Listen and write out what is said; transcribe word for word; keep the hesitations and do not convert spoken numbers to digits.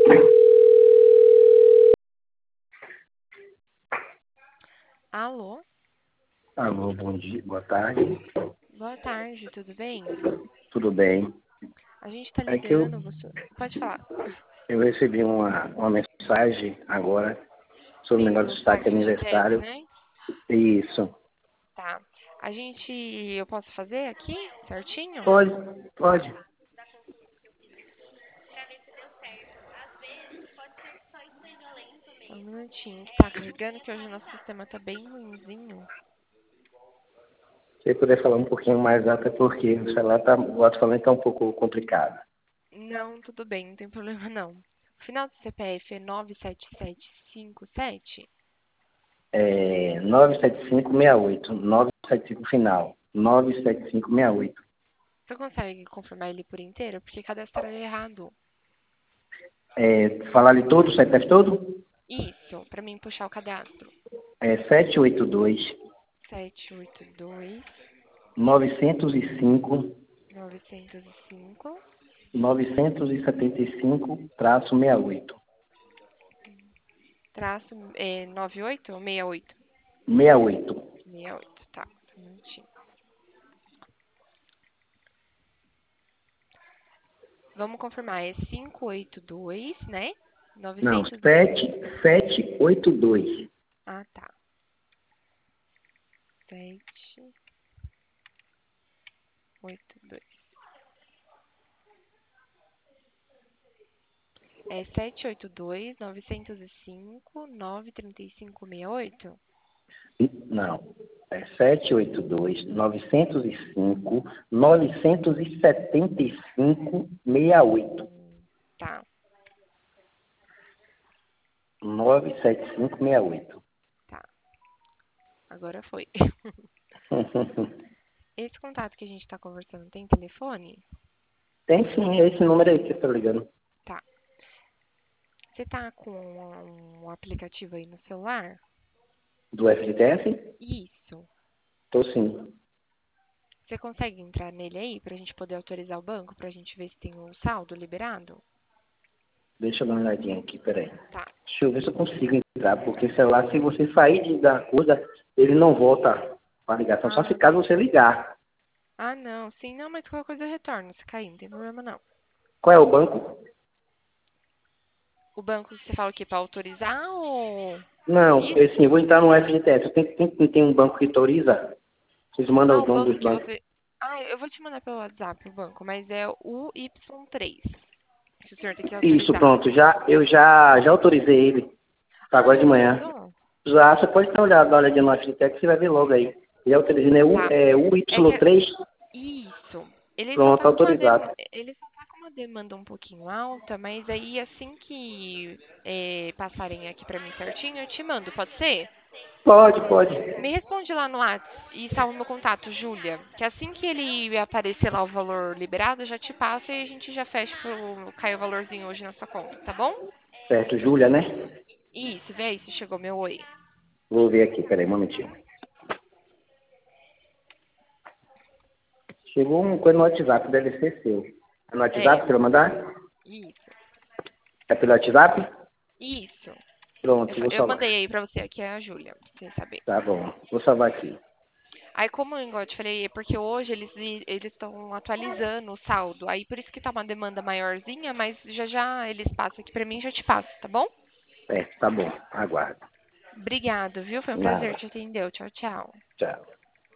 Alô? Alô, bom dia, boa tarde. Boa tarde, tudo bem? Tudo bem? A gente tá É que eu, ligando, você... Pode falar. eu recebi uma, uma mensagem agora sobre o Sim, negócio do de destaque saque F G T S, aniversário. né? Isso. Tá. A gente... Eu posso fazer aqui, certinho? Pode, pode. Só um minutinho, que tá carregando, que hoje o nosso sistema tá bem ruinzinho. Se puder falar um pouquinho mais alto, é porque o celular tá, o alto-falante tá um pouco complicado. Não, tudo bem, não tem problema não. O final do C P F é nove sete sete cinco sete? É nove sete cinco seis oito, nove sete cinco final, nove sete cinco seis oito. Você consegue confirmar ele por inteiro? Porque cadastraram errado. É, falar ali todo, o C P F todo? Isso, pra mim puxar o cadastro. É sete oito dois, sete oito dois, nove zero cinco, nove zero cinco, nove sete cinco, traço sessenta e oito. traço é, noventa e oito ou sessenta e oito? sessenta e oito. sessenta e oito, tá. Um minutinho. Vamos confirmar, é quinhentos e oitenta e dois, né? Não, novecentos e... sete sete oito dois. Ah, tá. sete oito dois. É sete oito dois, novecentos e cinco, nove três cinco seis oito? Não, é sete oito dois, nove zero cinco, nove sete cinco, seis oito. Hum, tá, nove sete cinco seis oito. tá. Agora foi. Esse contato que a gente tá conversando tem telefone? Tem sim, é esse número aí que você está ligando. Tá. Você tá com um aplicativo aí no celular? Do F G T S? Isso. Tô sim. Você consegue entrar nele aí pra gente poder autorizar o banco, pra gente ver se tem um saldo liberado? Deixa eu dar uma olhadinha aqui, peraí. Tá. Deixa eu ver se eu consigo entrar, porque celular, se você sair de, da coisa, ele não volta para ligação, só se Ah, caso você ligar. ah, não. Sim, não, mas qualquer coisa eu retorno se cair, não tem problema não. Qual é o banco? O banco você fala o quê? Pra autorizar ou... Não, Isso? assim, eu vou entrar no F G T S. Tem, tem, tem um banco que autoriza? Vocês mandam Ah, o o nome banco dos que bancos. você... Ah, eu vou te mandar pelo WhatsApp o banco, mas é o Y três. Se o senhor tem que Isso, autorizar. pronto. Já, eu já, já autorizei ele. Tá Ah, agora já de manhã. autorizou? Já, você pode dar uma olhada, dar uma olhadinha no F G T S que você vai ver logo aí. Já autorizei, né? O, Tá. é, o É que... Y três, Isso. Ele só pronto, tá com uma dem... autorizado. ele só tá com uma demanda um pouquinho alta, mas aí assim que é, passarem aqui pra mim certinho, eu te mando, pode ser? Pode, pode. Me responde lá no WhatsApp e salva o meu contato, Júlia. Que assim que ele aparecer lá o valor liberado, eu já te passo e a gente já fecha pro cair o valorzinho hoje na sua conta, tá bom? Certo, Júlia, né? Isso, vê aí se chegou meu oi. Vou ver aqui, peraí, um momentinho. Chegou uma coisa no WhatsApp, deve ser seu. É no É, WhatsApp que eu vou mandar? isso, É pelo WhatsApp? isso. Eu, Pronto, fa- vou eu salvar. mandei aí pra você, aqui é a Júlia, pra você saber. Tá bom, vou salvar aqui. Aí, como eu igual eu te falei, é porque hoje eles eles estão atualizando o saldo. Aí, por isso que tá uma demanda maiorzinha, mas já já eles passam aqui pra mim e já te passo, tá bom? É, tá bom, aguardo. Obrigado, viu? Foi um prazer Nada. te atender. Tchau, tchau. Tchau.